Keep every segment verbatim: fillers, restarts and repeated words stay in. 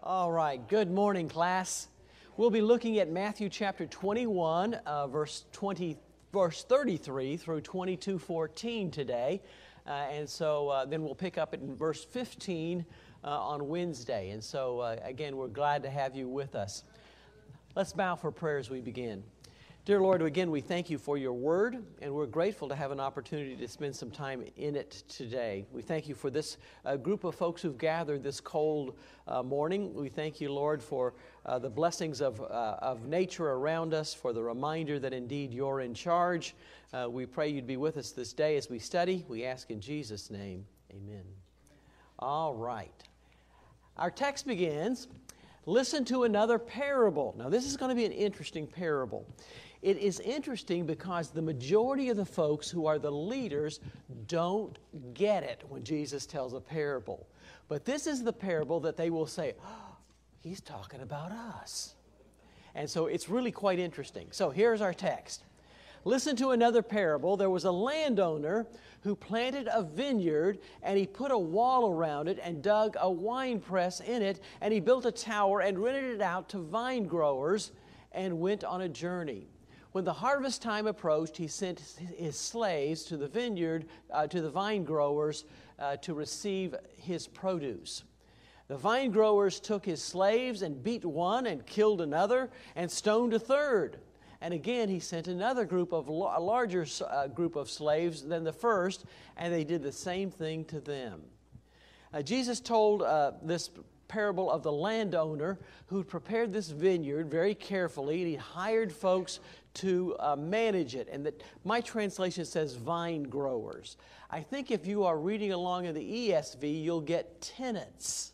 All right, good morning, class. We'll be looking at Matthew chapter twenty-one, uh, verse twenty, verse thirty-three through twenty-two fourteen today, uh, and so uh, then we'll pick up in verse fifteen uh, on Wednesday. And so uh, again, we're glad to have you with us. Let's bow for prayer as we begin. Dear Lord, again, we thank you for your word, and we're grateful to have an opportunity to spend some time in it today. We thank you for this uh, group of folks who've gathered this cold uh, morning. We thank you, Lord, for uh, the blessings of, uh, of nature around us, for the reminder that indeed you're in charge. Uh, we pray you'd be with us this day as we study. We ask in Jesus' name, amen. All right. Our text begins, listen to another parable. Now, this is going to be an interesting parable. It is interesting because the majority of the folks who are the leaders don't get it when Jesus tells a parable. But this is the parable that they will say, oh, he's talking about us. And so it's really quite interesting. So here's our text. Listen to another parable. There was a landowner who planted a vineyard, and he put a wall around it and dug a wine press in it, and he built a tower and rented it out to vine growers and went on a journey. When the harvest time approached, he sent his slaves to the vineyard, uh, to the vine growers, uh, to receive his produce. The vine growers took his slaves and beat one and killed another and stoned a third. And again, he sent another group of a larger uh, group of slaves than the first, and they did the same thing to them. Uh, Jesus told uh, this parable of the landowner who prepared this vineyard very carefully, and he hired folks to uh, manage it. And that my translation says vine growers. I think if you are reading along in the E S V, you'll get tenants.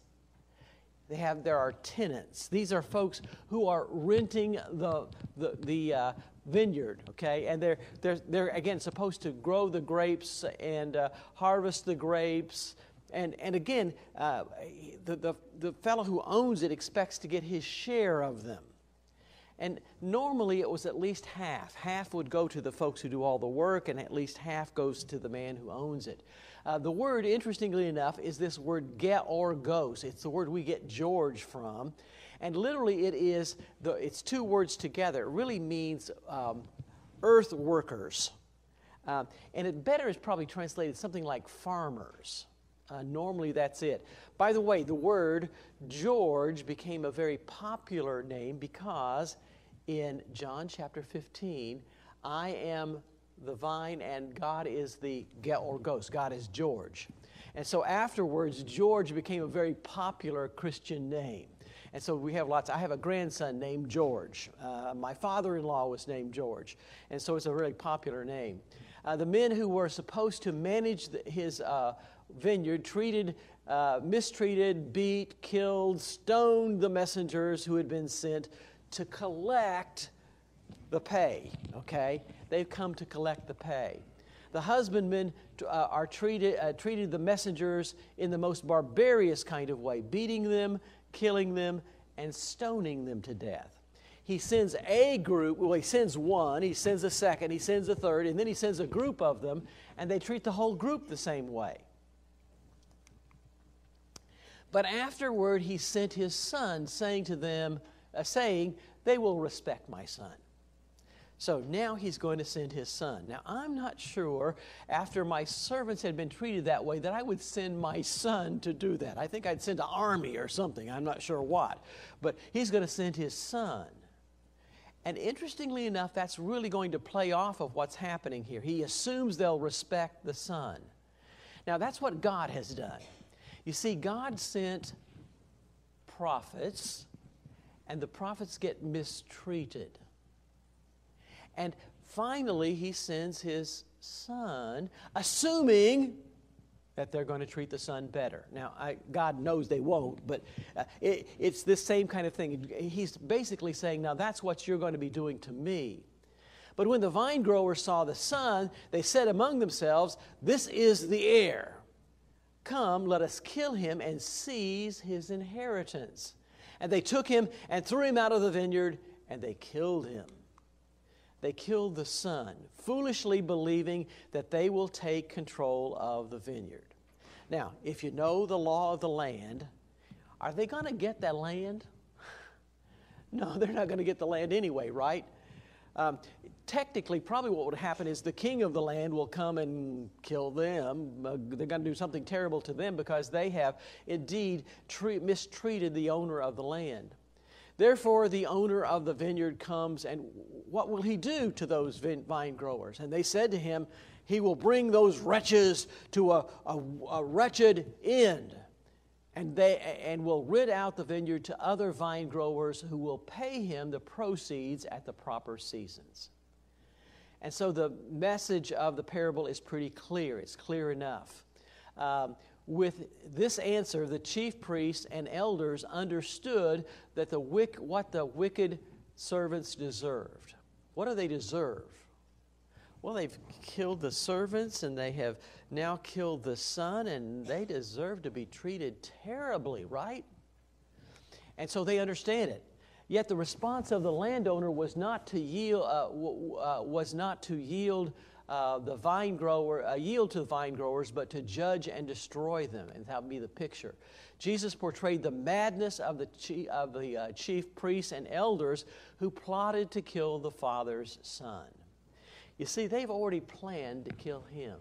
They have there are tenants. These are folks who are renting the the the uh, vineyard, okay, and they're they're they're again supposed to grow the grapes and uh, harvest the grapes. And and again, uh, the, the the fellow who owns it expects to get his share of them. And normally it was at least half. Half would go to the folks who do all the work, and at least half goes to the man who owns it. Uh, the word, interestingly enough, is this word georgos. It's the word we get George from. And literally it is, the, it's two words together. It really means um, earth workers. Um, and it better is probably translated something like farmers. Uh, normally that's it. By the way, the word George became a very popular name because in John chapter fifteen, I am the vine and God is the georgos. God is George. And so afterwards, George became a very popular Christian name. And so we have lots. I have a grandson named George. Uh, my father-in-law was named George. And so it's a really popular name. Uh, the men who were supposed to manage the, his uh, vineyard treated, uh, mistreated, beat, killed, stoned the messengers who had been sent to collect the pay, okay? They've come to collect the pay. The husbandmen uh, are treated, uh, treated the messengers in the most barbarous kind of way, beating them, killing them, and stoning them to death. He sends a group, well, he sends one, he sends a second, he sends a third, and then he sends a group of them, and they treat the whole group the same way. But afterward, he sent his son, saying to them, uh, saying, they will respect my son. So now he's going to send his son. Now, I'm not sure, after my servants had been treated that way, that I would send my son to do that. I think I'd send an army or something. I'm not sure what. But he's going to send his son. And interestingly enough, that's really going to play off of what's happening here. He assumes they'll respect the son. Now, that's what God has done. You see, God sent prophets, and the prophets get mistreated. And finally, he sends his son, assuming that they're going to treat the son better. Now, I, God knows they won't, but uh, it, it's this same kind of thing. He's basically saying, now that's what you're going to be doing to me. But when the vine growers saw the son, they said among themselves, this is the heir. Come, let us kill him and seize his inheritance. And they took him and threw him out of the vineyard, and they killed him. They killed the son, foolishly believing that they will take control of the vineyard. Now, if you know the law of the land, are they going to get that land? No, they're not going to get the land anyway, right? Um, technically, probably what would happen is the king of the land will come and kill them. Uh, they're going to do something terrible to them because they have indeed tre- mistreated the owner of the land. Therefore, the owner of the vineyard comes, and what will he do to those vine growers? And they said to him, he will bring those wretches to a, a, a wretched end, and they and will rid out the vineyard to other vine growers who will pay him the proceeds at the proper seasons. And so the message of the parable is pretty clear. It's clear enough. Um, with this answer, the chief priests and elders understood that the wick, what the wicked servants deserved. What do they deserve? Well, they've killed the servants, and they have now killed the son, and they deserve to be treated terribly, right? And so they understand it. Yet the response of the landowner was not to yield, uh, w- uh, was not to yield uh, the vine grower, uh, yield to the vine growers, but to judge and destroy them. And that would be the picture. Jesus portrayed the madness of the chief, of the uh, chief priests and elders who plotted to kill the father's son. You see, they've already planned to kill him.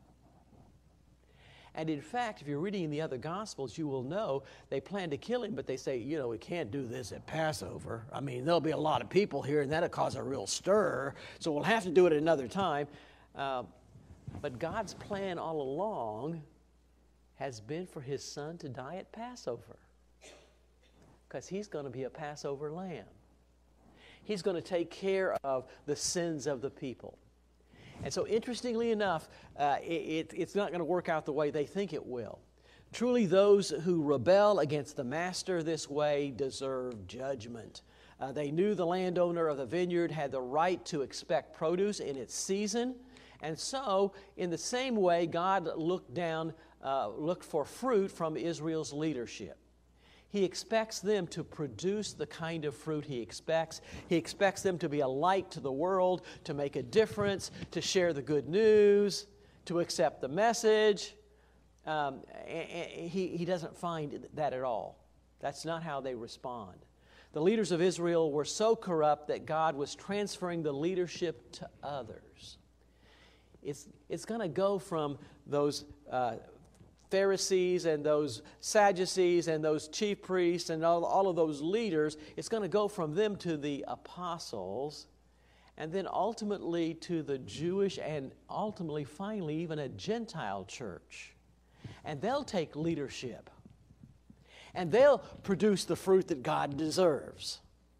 And in fact, if you're reading in the other Gospels, you will know they plan to kill him, but they say, you know, we can't do this at Passover. I mean, there'll be a lot of people here, and that'll cause a real stir, so we'll have to do it another time. Uh, but God's plan all along has been for his son to die at Passover, because he's going to be a Passover lamb. He's going to take care of the sins of the people. And so, interestingly enough, uh, it, it's not going to work out the way they think it will. Truly, those who rebel against the master this way deserve judgment. Uh, they knew the landowner of the vineyard had the right to expect produce in its season. And so, in the same way, God looked down, uh, looked for fruit from Israel's leadership. He expects them to produce the kind of fruit he expects. He expects them to be a light to the world, to make a difference, to share the good news, to accept the message. Um, he, he doesn't find that at all. That's not how they respond. The leaders of Israel were so corrupt that God was transferring the leadership to others. It's, it's going to go from those uh, Pharisees and those Sadducees and those chief priests and all, all of those leaders. It's going to go from them to the apostles, and then ultimately to the Jewish, and ultimately, finally, even a Gentile church. And they'll take leadership, and they'll produce the fruit that God deserves.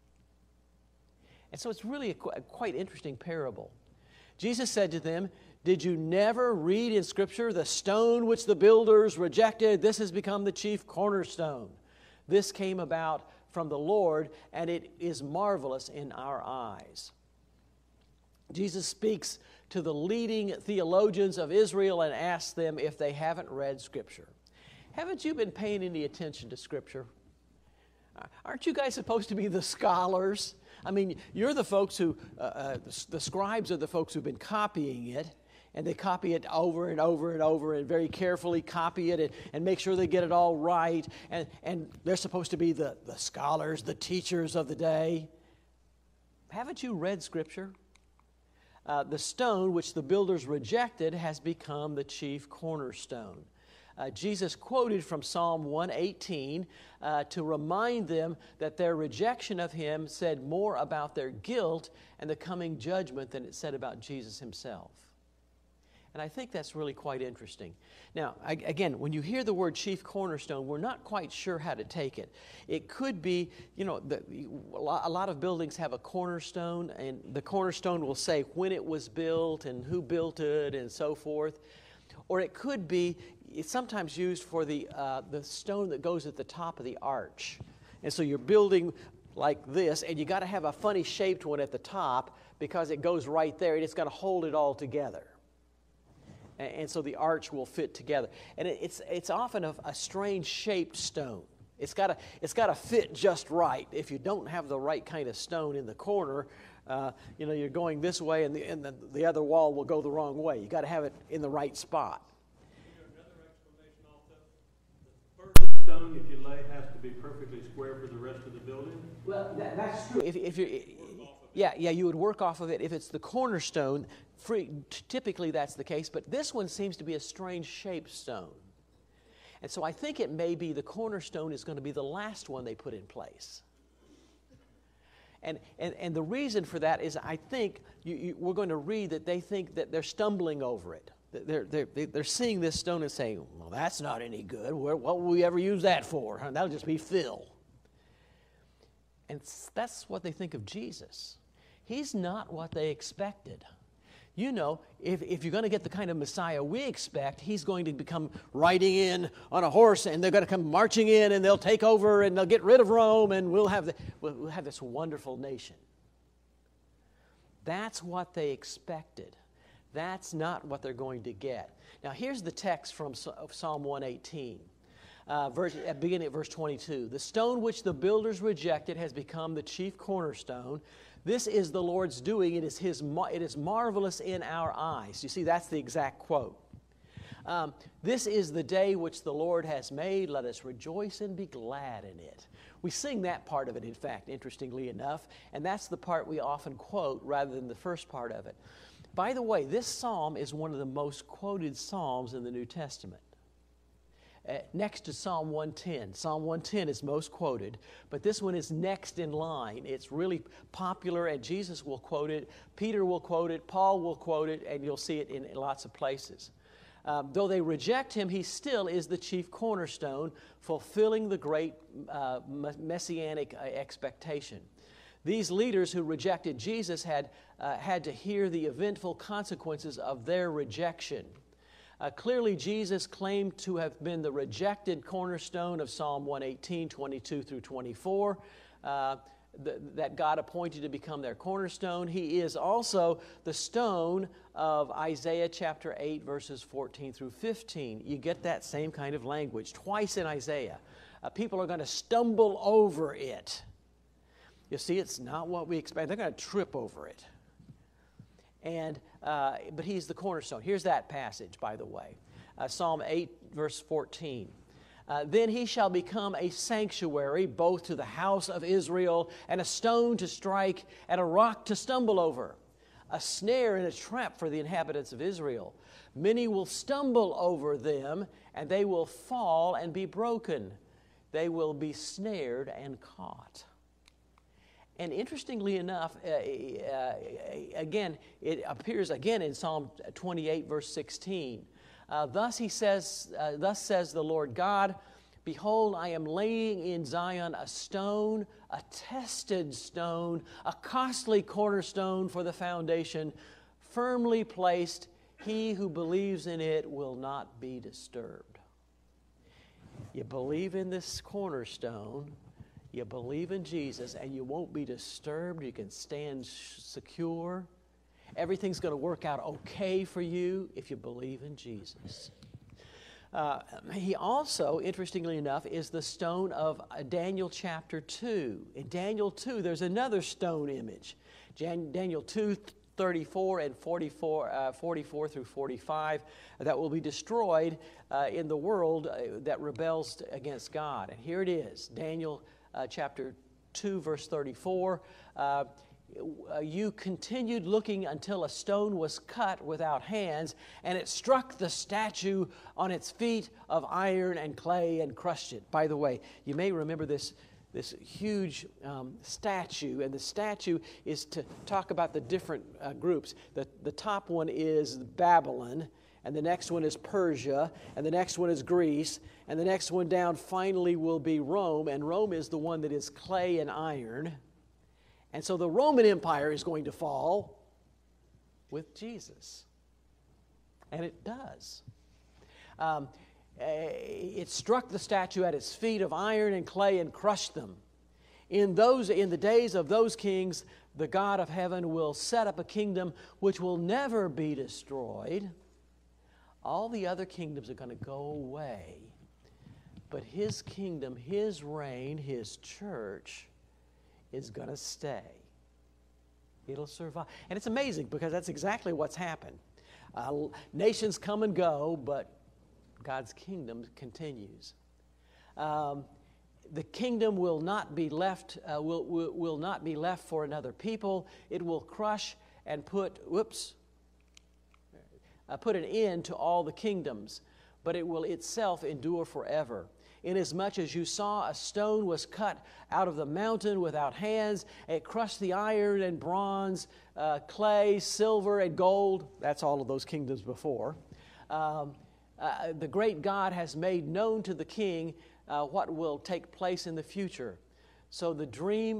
And so it's really a, qu- a quite interesting parable. Jesus said to them, "Did you never read in Scripture, the stone which the builders rejected, this has become the chief cornerstone. This came about from the Lord, and it is marvelous in our eyes." Jesus speaks to the leading theologians of Israel and asks them if they haven't read Scripture. Haven't you been paying any attention to Scripture? Aren't you guys supposed to be the scholars? I mean, you're the folks who, uh, uh, the, the scribes are the folks who've been copying it, and they copy it over and over and over and very carefully copy it and, and make sure they get it all right. And, and they're supposed to be the, the scholars, the teachers of the day. Haven't you read Scripture? Uh, the stone which the builders rejected has become the chief cornerstone. Uh, Jesus quoted from Psalm one eighteen uh, to remind them that their rejection of him said more about their guilt and the coming judgment than it said about Jesus himself. And I think that's really quite interesting. Now, I, again, when you hear the word chief cornerstone, we're not quite sure how to take it. It could be, you know, the, a lot of buildings have a cornerstone, and the cornerstone will say when it was built and who built it and so forth. Or it could be, it's sometimes used for the, uh, the stone that goes at the top of the arch. And so you're building like this, and you got to have a funny shaped one at the top because it goes right there, and it's got to hold it all together. And so the arch will fit together. And it's it's often a, a strange shaped stone. It's got to it's got to fit just right. If you don't have the right kind of stone in the corner, uh, you know, you're going this way, and the and the, the other wall will go the wrong way. You got to have it in the right spot. Another explanation also. The furthest cornerstone that you lay has to be perfectly square for the rest of the building? Well, that, that's true. If, if you're, yeah, yeah, you would work off of it if it's the cornerstone. Free, typically, that's the case. But this one seems to be a strange shaped stone, and so I think it may be the cornerstone is going to be the last one they put in place. And and, and the reason for that is I think you, you, we're going to read that they think that they're stumbling over it. They're, they're, they're seeing this stone and saying, well, that's not any good. What will we ever use that for? That'll just be fill. And that's what they think of Jesus. He's not what they expected. You know, if, if you're going to get the kind of Messiah we expect, he's going to become riding in on a horse, and they're going to come marching in, and they'll take over, and they'll get rid of Rome, and we'll have, the, we'll have this wonderful nation. That's what they expected. That's not what they're going to get. Now, here's the text from Psalm one eighteen, uh, verse, beginning at verse twenty-two. The stone which the builders rejected has become the chief cornerstone. This is the Lord's doing. It is His. It is marvelous in our eyes. You see, that's the exact quote. Um, this is the day which the Lord has made. Let us rejoice and be glad in it. We sing that part of it, in fact, interestingly enough, and that's the part we often quote rather than the first part of it. By the way, this psalm is one of the most quoted psalms in the New Testament. Uh, next to Psalm one ten. Psalm one ten is most quoted, but this one is next in line. It's really popular, and Jesus will quote it, Peter will quote it, Paul will quote it, and you'll see it in, in lots of places. Um, though they reject him, he still is the chief cornerstone, fulfilling the great uh, messianic uh, expectation. These leaders who rejected Jesus had, uh, had to hear the eventful consequences of their rejection. Uh, clearly, Jesus claimed to have been the rejected cornerstone of Psalm one eighteen, twenty-two through twenty-four, uh, th- that God appointed to become their cornerstone. He is also the stone of Isaiah chapter eight, verses fourteen through fifteen. You get that same kind of language twice in Isaiah. Uh, people are going to stumble over it. You see, it's not what we expect. They're going to trip over it. And uh, but he's the cornerstone. Here's that passage, by the way. Uh, Psalm eight, verse fourteen. Uh, then he shall become a sanctuary both to the house of Israel and a stone to strike and a rock to stumble over, a snare and a trap for the inhabitants of Israel. Many will stumble over them, and they will fall and be broken. They will be snared and caught. And interestingly enough, uh, uh, again, it appears again in Psalm twenty-eight, verse sixteen. Uh, thus he says, uh, thus says the Lord God, behold, I am laying in Zion a stone, a tested stone, a costly cornerstone for the foundation, firmly placed. He who believes in it will not be disturbed. You believe in this cornerstone, you believe in Jesus, and you won't be disturbed. You can stand secure. Everything's going to work out okay for you if you believe in Jesus. Uh, he also, interestingly enough, is the stone of Daniel chapter two. In Daniel two, there's another stone image. Jan- Daniel two, thirty-four and forty-four, uh, forty-four through forty-five, that will be destroyed uh, in the world uh, that rebels against God. And here it is, Daniel Uh, chapter two, verse thirty-four, uh, you continued looking until a stone was cut without hands, and it struck the statue on its feet of iron and clay and crushed it. By the way, you may remember this, this huge um, statue, and the statue is to talk about the different uh, groups. The, the top one is Babylon, and the next one is Persia, and the next one is Greece, and the next one down finally will be Rome, and Rome is the one that is clay and iron. And so the Roman Empire is going to fall with Jesus. And it does. Um, it struck the statue at its feet of iron and clay and crushed them. In those, in the days of those kings, the God of heaven will set up a kingdom which will never be destroyed. All the other kingdoms are going to go away. But His kingdom, His reign, His church is going to stay. It'll survive. And it's amazing because that's exactly what's happened. Uh, nations come and go, but God's kingdom continues. Um, the kingdom will not be left, uh, will, will, will not be left for another people. It will crush and put, whoops, uh, put an end to all the kingdoms, but it will itself endure forever. Inasmuch as you saw a stone was cut out of the mountain without hands, it crushed the iron and bronze, uh, clay, silver, and gold. That's all of those kingdoms before. Um, uh, the great God has made known to the king uh, what will take place in the future. So the dream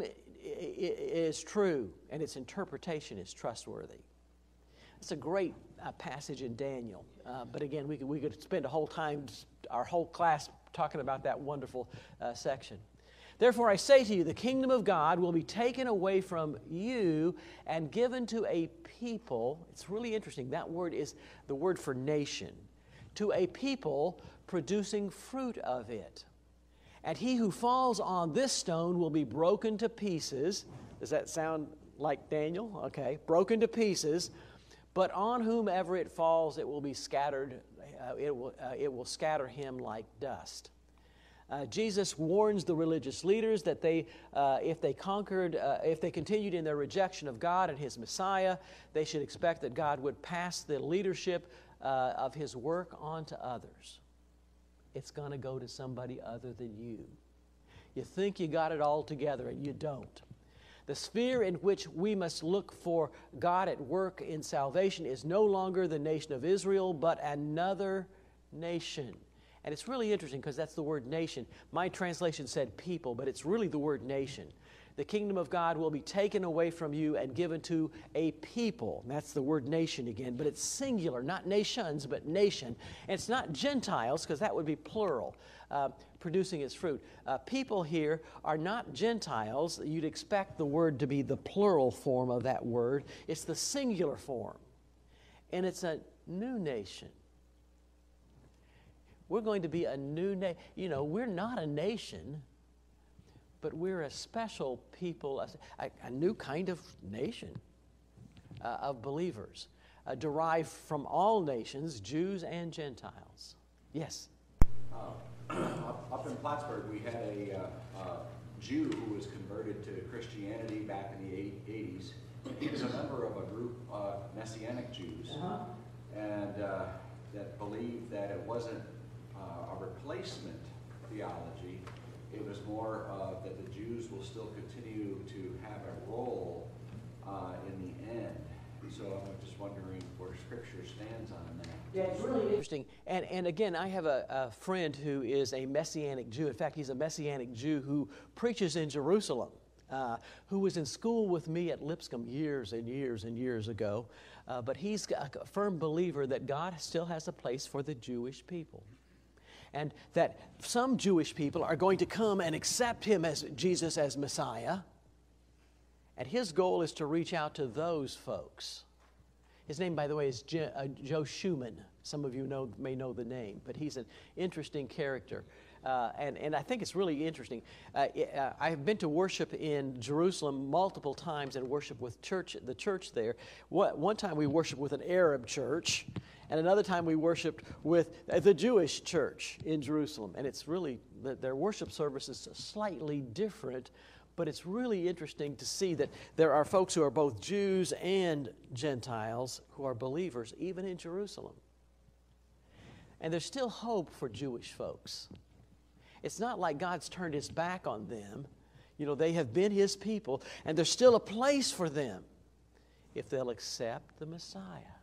is true, and its interpretation is trustworthy. It's a great uh, passage in Daniel. Uh, but again, we could, we could spend a whole time, our whole class, talking about that wonderful uh, section. Therefore, I say to you, the kingdom of God will be taken away from you and given to a people. It's really interesting. That word is the word for nation. To a people producing fruit of it. And he who falls on this stone will be broken to pieces. Does that sound like Daniel? Okay. Broken to pieces. But on whomever it falls, it will be scattered. Uh, it will, uh, it will scatter him like dust. Uh, Jesus warns the religious leaders that they, uh, if they conquered, uh, if they continued in their rejection of God and His Messiah, they should expect that God would pass the leadership uh, of His work on to others. It's going to go to somebody other than you. You think you got it all together, and you don't. The sphere in which we must look for God at work in salvation is no longer the nation of Israel, but another nation. And it's really interesting because that's the word nation. My translation said people, but it's really the word nation. The kingdom of God will be taken away from you and given to a people. And that's the word nation again, but it's singular, not nations, but nation. And it's not Gentiles, because that would be plural, uh, producing its fruit. Uh, people here are not Gentiles. You'd expect the word to be the plural form of that word. It's the singular form. And it's a new nation. We're going to be a new nation. You know, we're not a nation, but we're a special people, a, a new kind of nation uh, of believers, uh, derived from all nations, Jews and Gentiles. Yes? Uh, up in Plattsburgh, we had a uh, uh, Jew who was converted to Christianity back in the eighties. He was a member of a group, uh, Messianic Jews, uh-huh. and uh, that believed that it wasn't uh, a replacement theology. It was more uh, that the Jews will still continue to have a role uh, in the end. So I'm just wondering where Scripture stands on that. Yeah, it's really interesting. And, and again, I have a, a friend who is a Messianic Jew. In fact, he's a Messianic Jew who preaches in Jerusalem, uh, who was in school with me at Lipscomb years and years and years ago. Uh, but he's a firm believer that God still has a place for the Jewish people. And that some Jewish people are going to come and accept him as Jesus as Messiah. And his goal is to reach out to those folks. His name, by the way, is Je- uh, Joe Schumann. Some of you know, may know the name, but he's an interesting character. Uh, and, and I think it's really interesting. Uh, uh, I've been to worship in Jerusalem multiple times and worship with church, the church there. One, one time we worshiped with an Arab church, and another time we worshiped with the Jewish church in Jerusalem. And it's really, their worship service is slightly different, but it's really interesting to see that there are folks who are both Jews and Gentiles who are believers, even in Jerusalem. And there's still hope for Jewish folks. It's not like God's turned his back on them. You know, they have been his people, and there's still a place for them if they'll accept the Messiah.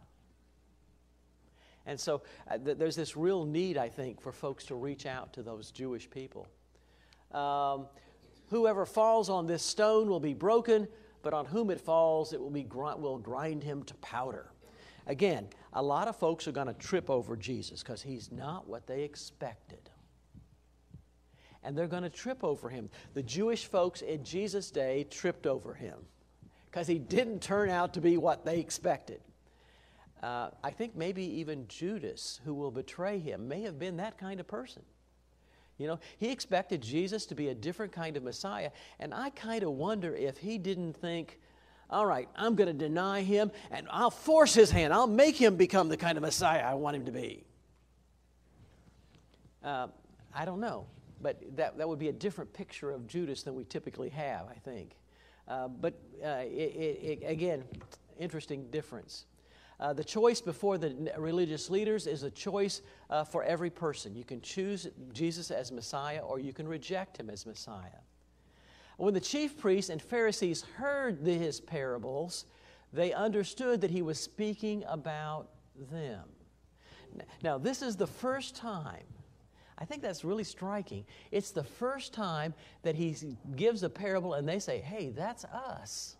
And so uh, th- there's this real need, I think, for folks to reach out to those Jewish people. Um, Whoever falls on this stone will be broken, but on whom it falls, it will be gr- will grind him to powder. Again, a lot of folks are going to trip over Jesus because he's not what they expected. And they're going to trip over him. The Jewish folks in Jesus' day tripped over him because he didn't turn out to be what they expected. Uh, I think maybe even Judas, who will betray him, may have been that kind of person. You know, he expected Jesus to be a different kind of Messiah, and I kind of wonder if he didn't think, all right, I'm going to deny him, and I'll force his hand. I'll make him become the kind of Messiah I want him to be. Uh, I don't know. but that, that would be a different picture of Judas than we typically have, I think. Uh, but uh, it, it, it, again, interesting difference. Uh, the choice before the religious leaders is a choice uh, for every person. You can choose Jesus as Messiah, or you can reject him as Messiah. When the chief priests and Pharisees heard the, his parables, they understood that he was speaking about them. Now, this is the first time, I think that's really striking. It's the first time that he gives a parable and they say, hey, that's us.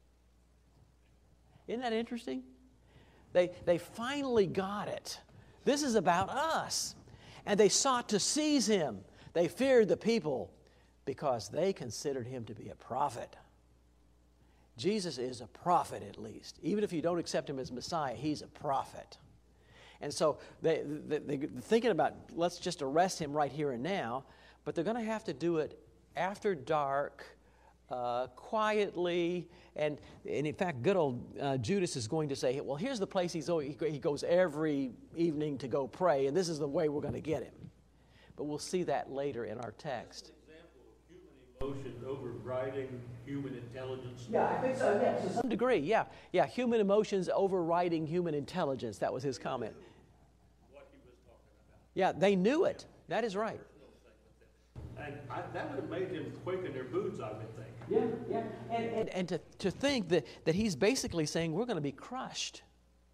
Isn't that interesting? They, they finally got it. This is about us. And they sought to seize him. They feared the people because they considered him to be a prophet. Jesus is a prophet, at least. Even if you don't accept him as Messiah, he's a prophet. And so they, they, they're thinking about, let's just arrest him right here and now, but they're going to have to do it after dark, uh, quietly, and, and in fact, good old uh, Judas is going to say, well, here's the place he's, he goes every evening to go pray, and this is the way we're going to get him. But we'll see that later in our text. Emotion overriding human intelligence. Yeah, I think so, yeah, to some degree, yeah. Yeah, human emotions overriding human intelligence. That was his comment. What he was talking about. Yeah, they knew it. That is right. And I, that would have made them quake in their boots, I would think. Yeah, yeah. And, and, and to, to think that, that he's basically saying we're going to be crushed.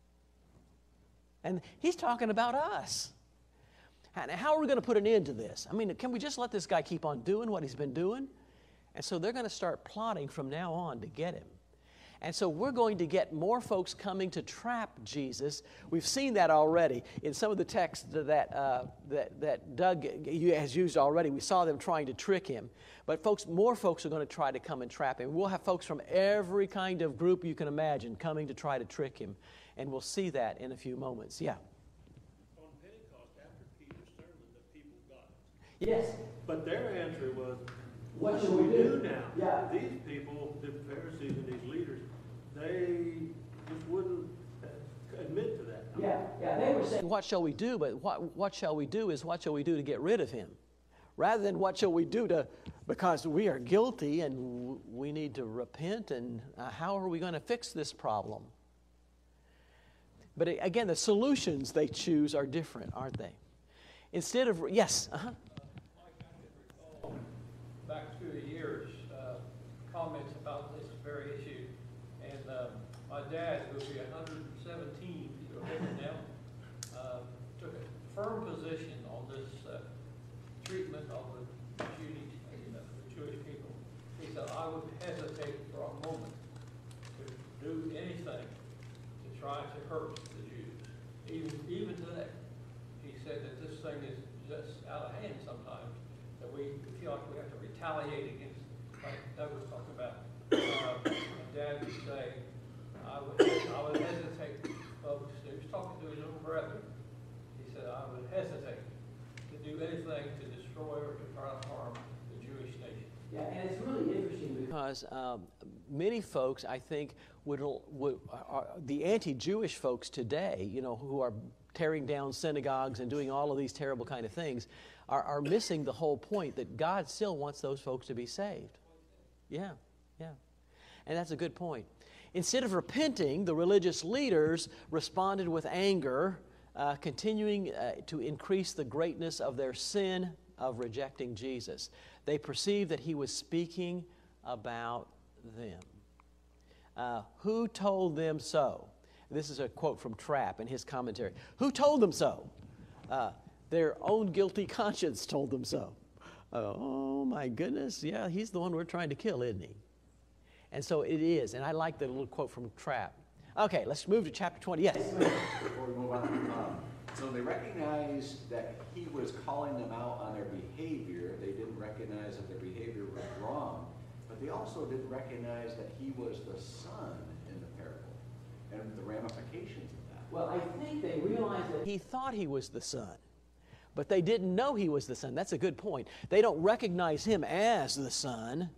And he's talking about us. How are we going to put an end to this? I mean, can we just let this guy keep on doing what he's been doing? And so they're going to start plotting from now on to get him. And so we're going to get more folks coming to trap Jesus. We've seen that already in some of the texts that, uh, that, that Doug has used already. We saw them trying to trick him. But folks, more folks are going to try to come and trap him. We'll have folks from every kind of group you can imagine coming to try to trick him. And we'll see that in a few moments. Yeah. Yes. But their answer was, what, what should should we we do, do now? Yeah. These people, the Pharisees and these leaders, they just wouldn't admit to that. Yeah, yeah. They were saying, what shall we do? But what, what shall we do is what shall we do to get rid of him? Rather than what shall we do to, because we are guilty and we need to repent, and uh, how are we going to fix this problem? But again, the solutions they choose are different, aren't they? Instead of, yes, uh-huh. Back through the years, uh, comments about this very issue, and uh, my dad, who will be one hundred seventeen, he's living now, uh, took a firm position on this uh, treatment of the Jewish, uh, the Jewish people. He said, I would hesitate for a moment to do anything to try to hurt the Jews, even even today. He said that this thing is just out of hand sometimes, that we feel like we have to retaliate against, like Doug was talking about. Uh, my dad would say, I would, I would hesitate, folks. He was talking to his own brethren. He said, I would hesitate to do anything to destroy or to try to harm the Jewish nation. Yeah, and it's really interesting because um, many folks, I think, would, would are the anti-Jewish folks today, you know, who are tearing down synagogues and doing all of these terrible kind of things, are, are missing the whole point that God still wants those folks to be saved. Yeah, yeah. And that's a good point. Instead of repenting, the religious leaders responded with anger, uh, continuing uh, to increase the greatness of their sin of rejecting Jesus. They perceived that he was speaking about them. Uh, who told them so? This is a quote from Trapp in his commentary. Who told them so? Uh, their own guilty conscience told them so. Uh, oh my goodness, yeah, he's the one we're trying to kill, isn't he? And so it is, and I like the little quote from Trapp. Okay, let's move to chapter twenty. Yes? Before we move on, um, so they recognized that he was calling them out on their behavior. They didn't recognize that their behavior was wrong, but they also didn't recognize that he was the son in the parable and the ramifications of that. Well, I think they realized that he thought he was the son, but they didn't know he was the son. That's a good point. They don't recognize him as the son,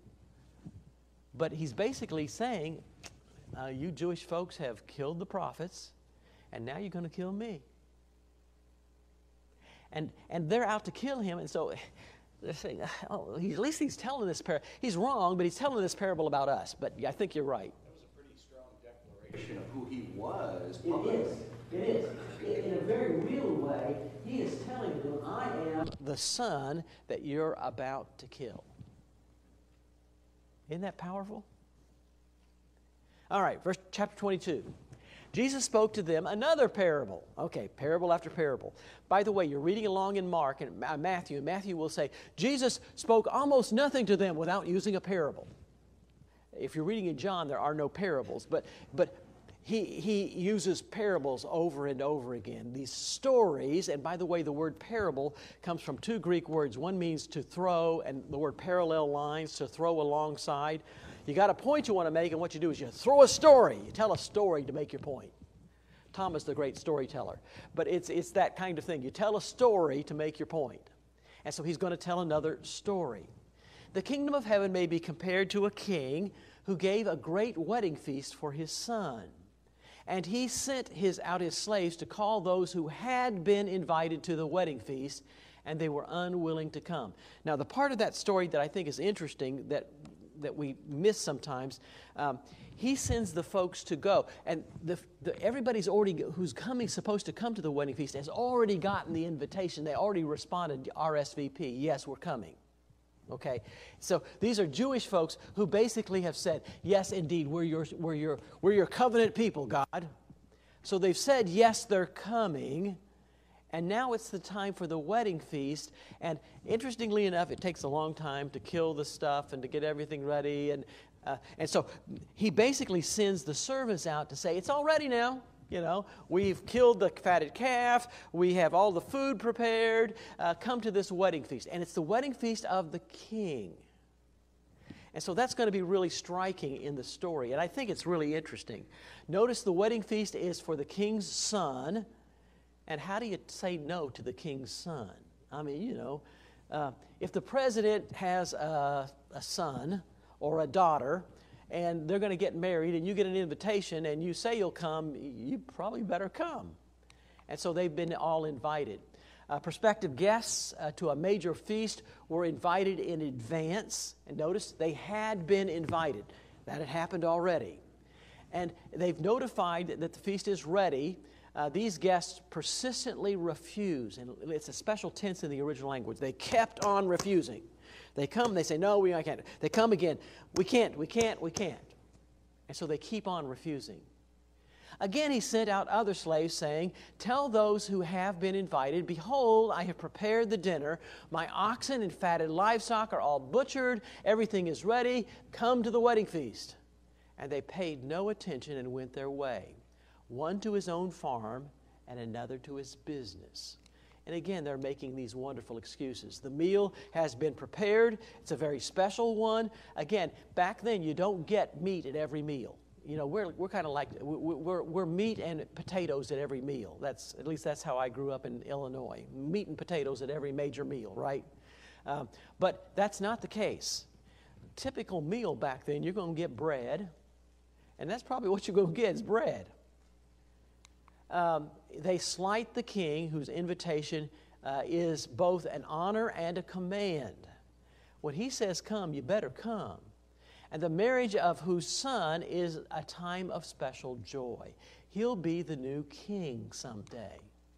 but he's basically saying, uh, you Jewish folks have killed the prophets, and now you're going to kill me. And, and they're out to kill him, and so they're saying, oh, he, at least he's telling this parable. He's wrong, but he's telling this parable about us. But I think you're right. That was a pretty strong declaration of who he was. It is. It is. In a very real way, he is telling them, I am the son that you're about to kill. Isn't that powerful? All right, verse chapter twenty-two. Jesus spoke to them another parable. Okay, parable after parable. By the way, you're reading along in Mark and Matthew, and Matthew will say, Jesus spoke almost nothing to them without using a parable. If you're reading in John, there are no parables, but but he, he uses parables over and over again. These stories, and by the way, the word parable comes from two Greek words. One means to throw, and the word parallel lines, to throw alongside. You got a point you want to make, and what you do is you throw a story. You tell a story to make your point. Thomas, the great storyteller. But it's, it's that kind of thing. You tell a story to make your point. And so he's going to tell another story. The kingdom of heaven may be compared to a king who gave a great wedding feast for his son. And he sent his, out his slaves to call those who had been invited to the wedding feast, and they were unwilling to come. Now, the part of that story that I think is interesting that that we miss sometimes, um, he sends the folks to go. And the, the, everybody's already, who's coming, supposed to come to the wedding feast, has already gotten the invitation. They already responded, R S V P, yes, we're coming. Okay? So these are Jewish folks who basically have said, yes, indeed, we're your, we're your, we're your covenant people, God. So they've said, yes, they're coming. And now it's the time for the wedding feast. And interestingly enough, it takes a long time to kill the stuff and to get everything ready. And uh, and so he basically sends the servants out to say, it's all ready now. You know, we've killed the fatted calf. We have all the food prepared. Uh, come to this wedding feast. And it's the wedding feast of the king. And so that's going to be really striking in the story. And I think it's really interesting. Notice the wedding feast is for the king's son. And how do you say no to the king's son? I mean, you know, uh, if the president has a, a son or a daughter and they're going to get married and you get an invitation and you say you'll come, you probably better come. And so they've been all invited. Uh, prospective guests uh, to a major feast were invited in advance. And notice they had been invited. That had happened already. And they've notified that the feast is ready. Uh, these guests persistently refuse, and it's a special tense in the original language. They kept on refusing. They come, they say, no, we I can't. They come again, we can't, we can't, we can't. And so they keep on refusing. Again, he sent out other slaves, saying, tell those who have been invited, behold, I have prepared the dinner. My oxen and fatted livestock are all butchered. Everything is ready. Come to the wedding feast. And they paid no attention and went their way. One to his own farm, and another to his business. And again, they're making these wonderful excuses. The meal has been prepared. It's a very special one. Again, back then, you don't get meat at every meal. You know, we're we're kind of like, we're, we're meat and potatoes at every meal. That's, at least that's how I grew up in Illinois. Meat and potatoes at every major meal, right? Um, but that's not the case. Typical meal back then, you're going to get bread, and that's probably what you're going to get is bread. Um, they slight the king, whose invitation uh, is both an honor and a command. When he says come, you better come. And the marriage of whose son is a time of special joy. He'll be the new king someday.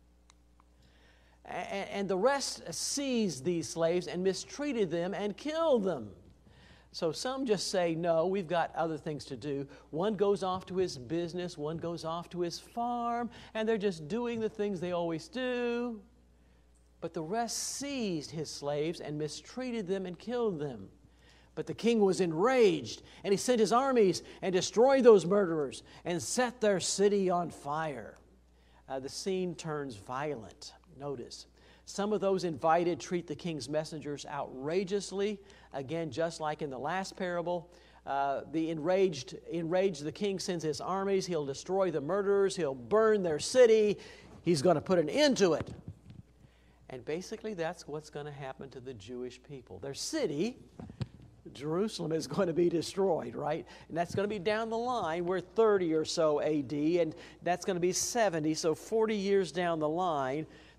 And, and the rest seized these slaves and mistreated them and killed them. So some just say, no, we've got other things to do. One goes off to his business, one goes off to his farm, and they're just doing the things they always do. But the rest seized his slaves and mistreated them and killed them. But the king was enraged, and he sent his armies and destroyed those murderers and set their city on fire. Uh, the scene turns violent. Notice. Some of those invited treat the king's messengers outrageously. Again, just like in the last parable, uh, the enraged, enraged the king sends his armies. He'll destroy the murderers. He'll burn their city. He's going to put an end to it. And basically, that's what's going to happen to the Jewish people. Their city, Jerusalem, is going to be destroyed, right? And that's going to be down the line. We're thirty or so A D, and that's going to be seventy, so forty years down the line.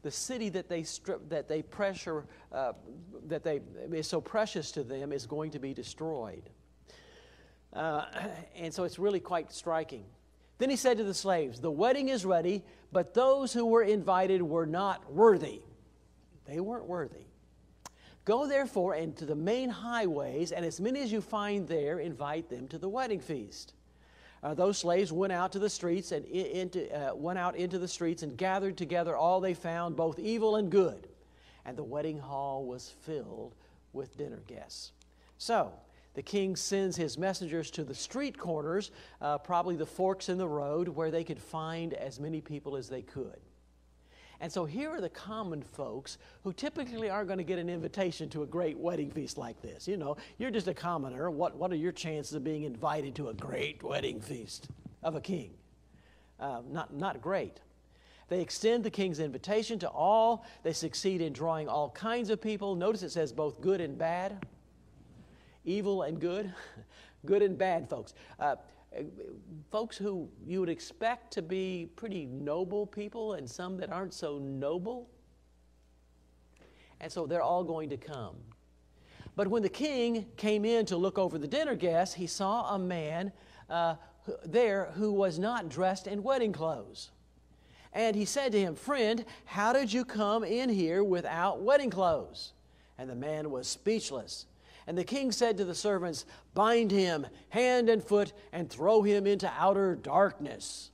the city that they strip, that they pressure, uh, that they is so precious to them is going to be destroyed. Uh, and so it's really quite striking. Then he said to the slaves, "The wedding is ready, but those who were invited were not worthy." They weren't worthy. "Go therefore into the main highways, and as many as you find there, invite them to the wedding feast." Uh, those slaves went out to the streets and in, into, uh, went out into the streets and gathered together all they found, both evil and good. And the wedding hall was filled with dinner guests. So the king sends his messengers to the street corners, uh, probably the forks in the road, where they could find as many people as they could. And so here are the common folks who typically aren't going to get an invitation to a great wedding feast like this. You know, you're just a commoner. What, what are your chances of being invited to a great wedding feast of a king? Uh, not, not great. They extend the king's invitation to all. They succeed in drawing all kinds of people. Notice it says both good and bad. Evil and good. Good and bad folks. Uh, folks who you would expect to be pretty noble people and some that aren't so noble. And so they're all going to come. But when the king came in to look over the dinner guests, he saw a man uh, there who was not dressed in wedding clothes. And he said to him, "Friend, how did you come in here without wedding clothes?" And the man was speechless. And the king said to the servants, "Bind him hand and foot and throw him into outer darkness.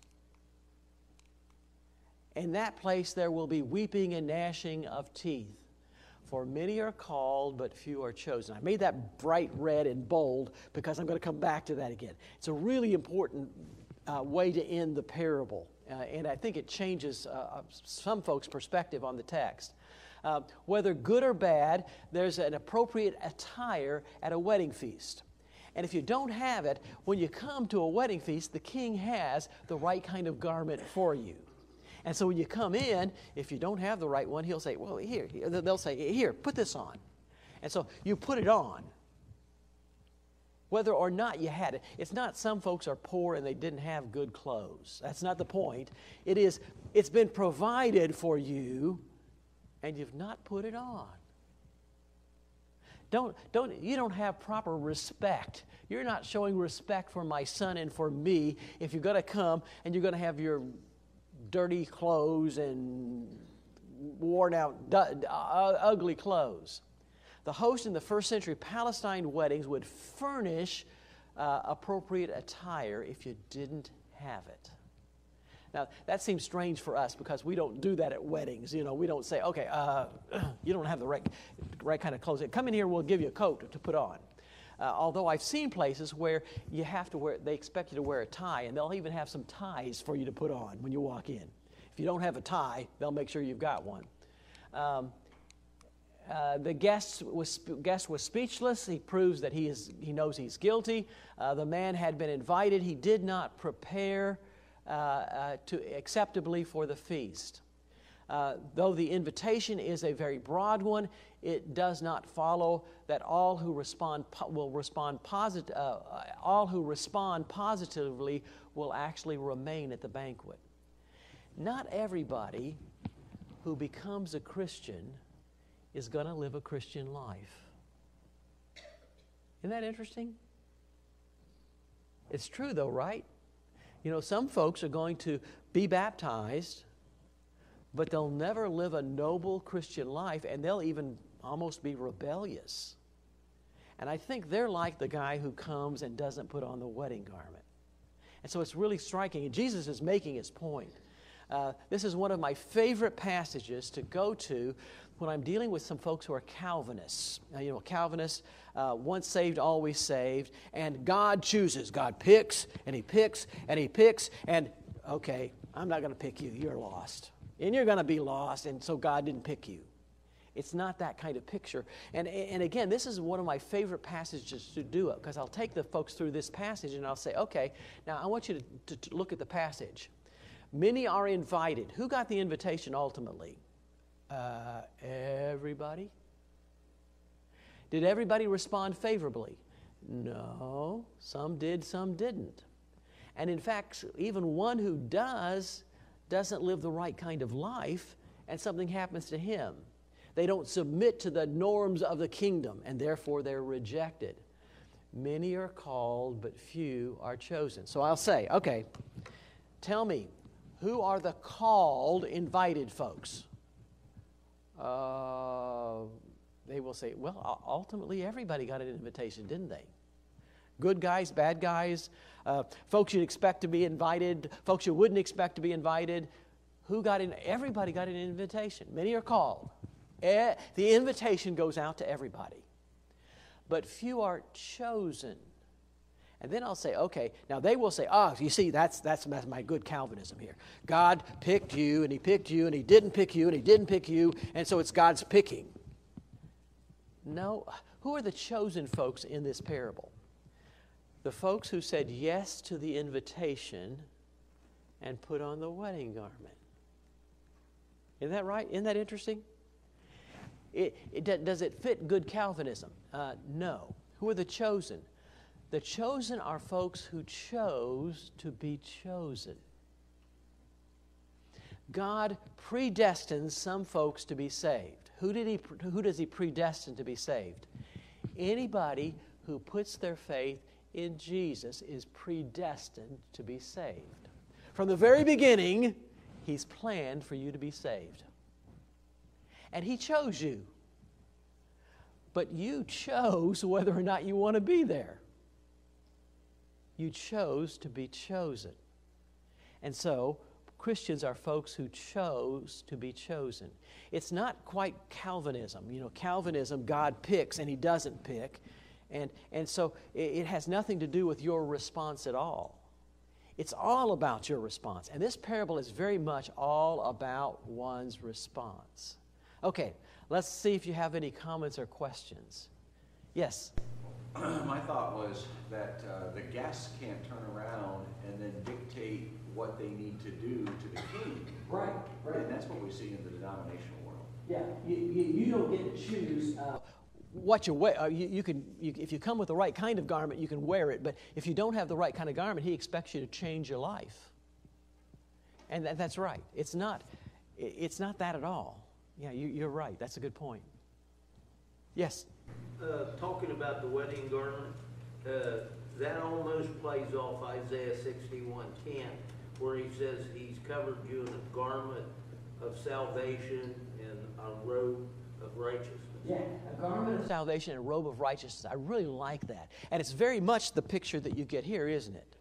In that place there will be weeping and gnashing of teeth. For many are called, but few are chosen." I made that bright red and bold because I'm going to come back to that again. It's a really important uh, way to end the parable. Uh, and I think it changes uh, some folks' perspective on the text. Uh, whether good or bad, there's an appropriate attire at a wedding feast. And if you don't have it, when you come to a wedding feast, the king has the right kind of garment for you. And so when you come in, if you don't have the right one, he'll say, "Well, here," they'll say, "Here, put this on." And so you put it on, whether or not you had it. It's not some folks are poor and they didn't have good clothes. That's not the point. It is, it's been provided for you, and you've not put it on. Don't, don't, you don't have proper respect. You're not showing respect for my son and for me if you're going to come and you're going to have your dirty clothes and worn out, uh, ugly clothes. The host in the first century Palestine weddings would furnish uh, appropriate attire if you didn't have it. Now, that seems strange for us because we don't do that at weddings. You know, we don't say, "Okay, uh, you don't have the right, right kind of clothes. Come in here, we'll give you a coat to put on." Uh, although I've seen places where you have to wear, they expect you to wear a tie, and they'll even have some ties for you to put on when you walk in. If you don't have a tie, they'll make sure you've got one. Um, uh, the guest was, guest was speechless. He proves that he, is, he knows he's guilty. Uh, the man had been invited. He did not prepare Uh, uh, to acceptably for the feast. Uh, though the invitation is a very broad one, it does not follow that all who respond po- will respond posit- uh, all who respond positively will actually remain at the banquet. Not everybody who becomes a Christian is going to live a Christian life. Isn't that interesting? It's true though, right? You know, some folks are going to be baptized, but they'll never live a noble Christian life, and they'll even almost be rebellious. And I think they're like the guy who comes and doesn't put on the wedding garment. And so it's really striking, and Jesus is making his point. Uh, this is one of my favorite passages to go to when I'm dealing with some folks who are Calvinists. Now, you know, Calvinists, uh, once saved, always saved, and God chooses. God picks, and he picks, and he picks, and, okay, I'm not going to pick you. You're lost. And you're going to be lost, and so God didn't pick you. It's not that kind of picture. And, and again, this is one of my favorite passages to do it, because I'll take the folks through this passage, and I'll say, okay, now I want you to, to, to look at the passage. Many are invited. Who got the invitation ultimately? Uh, everybody? Did everybody respond favorably? No. Some did, some didn't. And in fact, even one who does, doesn't live the right kind of life, and something happens to him. They don't submit to the norms of the kingdom, and therefore they're rejected. Many are called, but few are chosen. So I'll say, okay, tell me, who are the called, invited folks? Uh, they will say, well, ultimately everybody got an invitation, didn't they? Good guys, bad guys, uh, folks you'd expect to be invited, folks you wouldn't expect to be invited. Who got in? Everybody got an invitation. Many are called. Eh, the invitation goes out to everybody. But few are chosen. And then I'll say, okay, now they will say, oh, you see, that's, that's my good Calvinism here. God picked you, and he picked you, and he didn't pick you, and he didn't pick you, and so it's God's picking. No, who are the chosen folks in this parable? The folks who said yes to the invitation and put on the wedding garment. Isn't that right? Isn't that interesting? It, it, does it fit good Calvinism? Uh, no. Who are the chosen? The chosen are folks who chose to be chosen. God predestines some folks to be saved. Who did he? Who does he predestine to be saved? Anybody who puts their faith in Jesus is predestined to be saved. From the very beginning, he's planned for you to be saved. And he chose you. But you chose whether or not you want to be there. You chose to be chosen. And so, Christians are folks who chose to be chosen. It's not quite Calvinism. You know, Calvinism, God picks and he doesn't pick. And, and so it, it has nothing to do with your response at all. It's all about your response. And this parable is very much all about one's response. Okay, let's see if you have any comments or questions. Yes? My thought was that uh, the guests can't turn around and then dictate what they need to do to the king. Right, right. And that's what we see in the denominational world. Yeah, you, you, you don't get to choose uh, what you wear. Uh, you, you can, you, if you come with the right kind of garment, you can wear it. But if you don't have the right kind of garment, he expects you to change your life. And that, that's right. It's not, it's not that at all. Yeah, you, you're right. That's a good point. Yes? Uh, talking about the wedding garment, uh, that almost plays off Isaiah sixty-one ten, where he says he's covered you in a garment of salvation and a robe of righteousness. Yeah, a garment of salvation and a robe of righteousness. I really like that. And it's very much the picture that you get here, isn't it?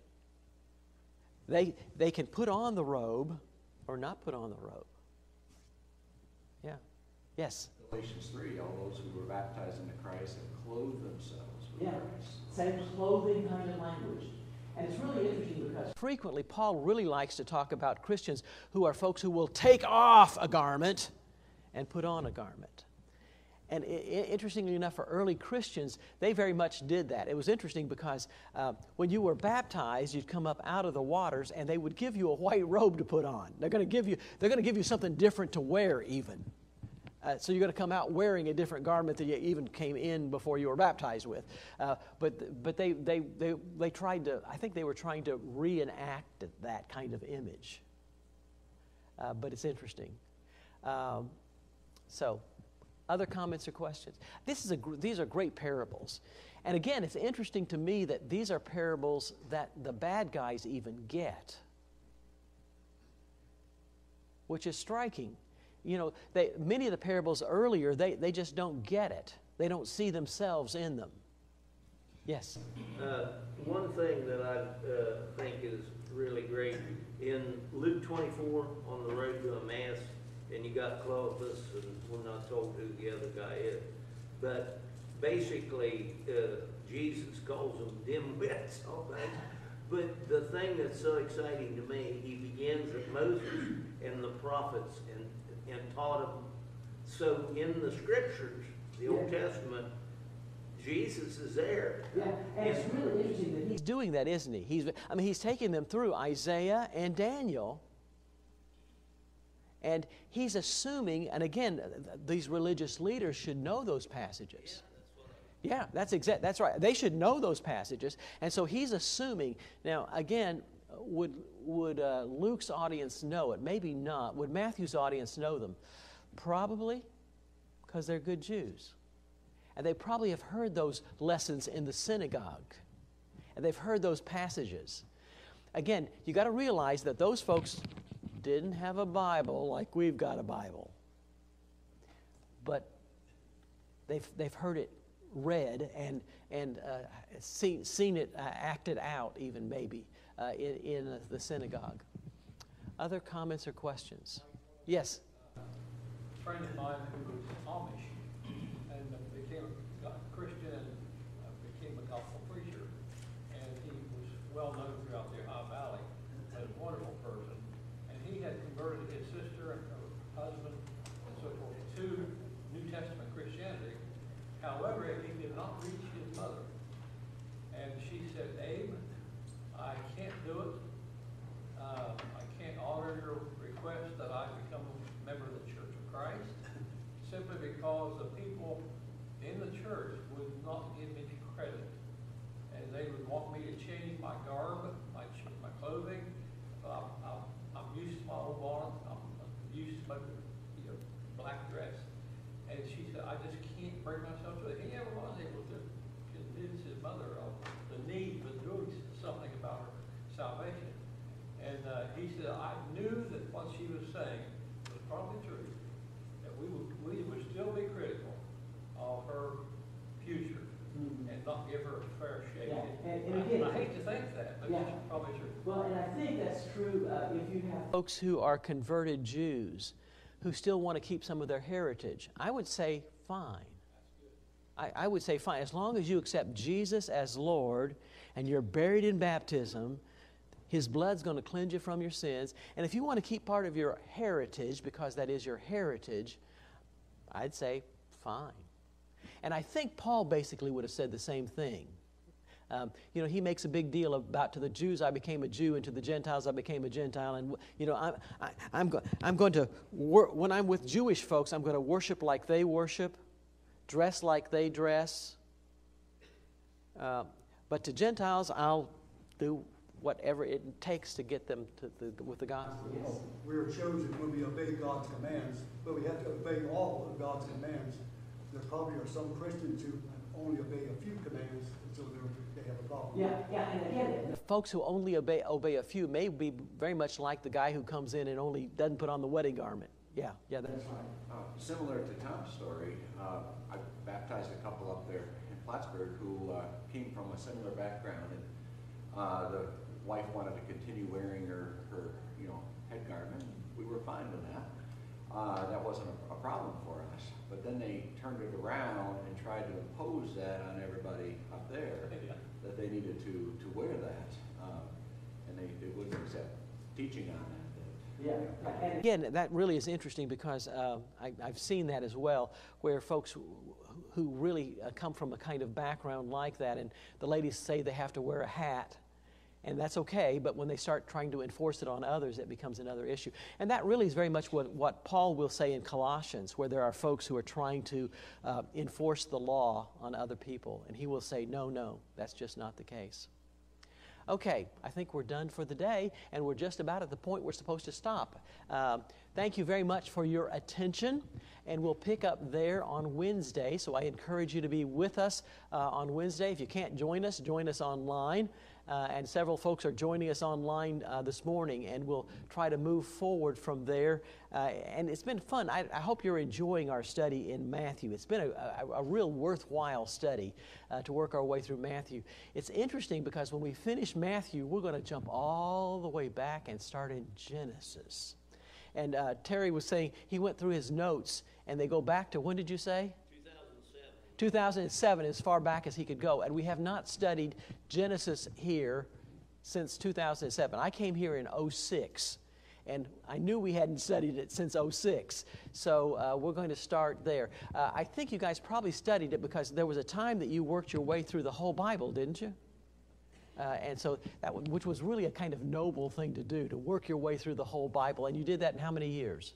They, they can put on the robe or not put on the robe. Yeah. Yes? Galatians three, all those who were baptized into Christ have clothed themselves with Yeah, Christ. same clothing kind of language. And it's really interesting because frequently Paul really likes to talk about Christians who are folks who will take off a garment and put on a garment. And I- interestingly enough, for early Christians, they very much did that. It was interesting because uh, when you were baptized, you'd come up out of the waters, and they would give you a white robe to put on. They're going to give you. They're going to give you something different to wear, even. Uh, so you're going to come out wearing a different garment that you even came in before you were baptized with. Uh, but but they, they they they tried to. I think they were trying to reenact that kind of image. Uh, but it's interesting. Um, so. Other comments or questions? This is a, these are great parables. And again, it's interesting to me that these are parables that the bad guys even get, which is striking. You know, they, many of the parables earlier, they, they just don't get it. They don't see themselves in them. Yes? Uh, one thing that I uh, think is really great, in Luke twenty-four, on the road to Emmaus, and you got Clopas, and we're not told who the other guy is. But basically, uh, Jesus calls them dimwits, all right? But the thing that's so exciting to me, he begins at Moses and the prophets and, and taught them. So in the scriptures, the Old Testament, Jesus is there. Yeah, and it's really interesting that he's doing that, isn't he? He's, I mean, he's taking them through Isaiah and Daniel. And he's assuming, and again, these religious leaders should know those passages. Yeah, that's exact. That's right. They should know those passages. And so he's assuming. Now, again, would, would uh, Luke's audience know it? Maybe not. Would Matthew's audience know them? Probably, because they're good Jews. And they probably have heard those lessons in the synagogue. And they've heard those passages. Again, you got to realize that those folks didn't have a Bible like we've got a Bible. But they've, they've heard it read and, and uh, seen, seen it uh, acted out even maybe uh, in, in uh, the synagogue. Other comments or questions? Yes? A friend of mine who was Amish and became a Christian and uh, became a gospel preacher. And he was well known throughout the Ohio Valley as a wonderful person. And he had converted his sister and her husband and so forth to New Testament Christianity. However, he did not reach his mother. And she said, Abe, I can't do it. Uh, I can't honor your request that I become a member of the Church of Christ, simply because the people in the church would not give me the credit. And they would want me to change my garb, my, my clothing. I'm, I'm, I'm used to my old bonnet. I'm used to my you know, black dress. And she said, I just can't bring myself to it. He never was able to convince his mother of the need for doing something about her salvation. And uh, he said, I knew that what she was saying was probably true, that we would, we would still be critical of her future mm-hmm. and not give her a fair shake. Yeah. And, and I, again, I hate to think that, but yeah. it's probably true. Well, and I think that's true uh, if you have folks who are converted Jews who still want to keep some of their heritage. I would say fine. I, I would say fine. As long as you accept Jesus as Lord and you're buried in baptism, His blood's going to cleanse you from your sins. And if you want to keep part of your heritage, because that is your heritage, I'd say fine. And I think Paul basically would have said the same thing. Um, you know, he makes a big deal about to the Jews I became a Jew, and to the Gentiles I became a Gentile. And you know, I'm I, I'm, go, I'm going to wor- when I'm with Jewish folks, I'm going to worship like they worship, dress like they dress. Uh, but to Gentiles, I'll do whatever it takes to get them to the, with the gospel. Yes. We are chosen when we obey God's commands, but we have to obey all of God's commands. There probably are some Christians who only obey a few commands, and so they have a problem. Yeah, yeah, and again, the folks who only obey obey a few may be very much like the guy who comes in and only doesn't put on the wedding garment. Yeah, yeah, that's right. Uh, similar to Tom's story, uh, I baptized a couple up there in Plattsburgh who uh, came from a similar background, and uh, the wife wanted to continue wearing her, her you know, head garment. We were fine with that. Uh, that wasn't a, a problem for us. But then they turned it around and tried to impose that on everybody up there, Yeah. that they needed to, to wear that. Um, and they, they wouldn't accept teaching on that. Yeah, and again, that really is interesting because uh, I, I've seen that as well, where folks who, who really uh, come from a kind of background like that, and the ladies say they have to wear a hat. And that's okay, but when they start trying to enforce it on others, it becomes another issue. And that really is very much what, what Paul will say in Colossians, where there are folks who are trying to uh, enforce the law on other people. And he will say, no, no, that's just not the case. Okay, I think we're done for the day, and we're just about at the point we're supposed to stop. Uh, thank you very much for your attention, and we'll pick up there on Wednesday. So I encourage you to be with us uh, on Wednesday. If you can't join us, join us online. Uh, and several folks are joining us online uh, this morning, and we'll try to move forward from there. Uh, and it's been fun. I, I hope you're enjoying our study in Matthew. It's been a, a, a real worthwhile study uh, to work our way through Matthew. It's interesting because when we finish Matthew, we're going to jump all the way back and start in Genesis. And uh, Terry was saying he went through his notes, and they go back to, when did you say? two thousand seven, as far back as he could go. And we have not studied Genesis here since two thousand seven. I came here in oh six, and I knew we hadn't studied it since oh six. So uh, we're going to start there. Uh, I think you guys probably studied it because there was a time that you worked your way through the whole Bible, didn't you? Uh, and so that, which was really a kind of noble thing to do, to work your way through the whole Bible. And you did that in how many years?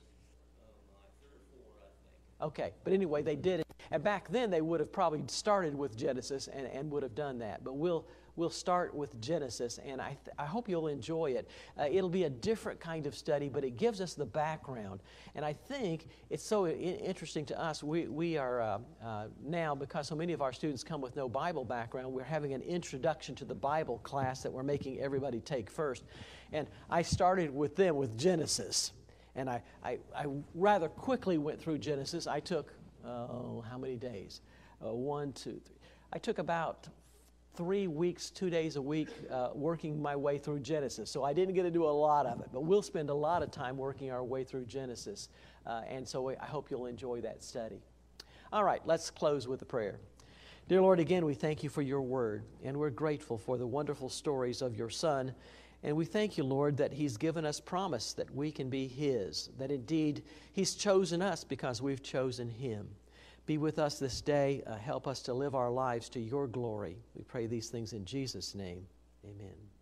Okay, but anyway, they did it. And back then, they would have probably started with Genesis and, and would have done that. But we'll we'll start with Genesis, and I, th- I hope you'll enjoy it. Uh, it'll be a different kind of study, but it gives us the background. And I think it's so I- interesting to us. We, we are uh, uh, now, because so many of our students come with no Bible background, we're having an introduction to the Bible class that we're making everybody take first. And I started with them with Genesis. And I, I, I rather quickly went through Genesis. I took, oh, how many days? Uh, one, two, three. I took about three weeks, two days a week, uh, working my way through Genesis. So I didn't get to do a lot of it, but we'll spend a lot of time working our way through Genesis. Uh, and so I hope you'll enjoy that study. All right, let's close with a prayer. Dear Lord, again, we thank you for your word, and we're grateful for the wonderful stories of your Son. And we thank you, Lord, that he's given us promise that we can be his, that indeed he's chosen us because we've chosen him. Be with us this day. Uh, help us to live our lives to your glory. We pray these things in Jesus' name. Amen.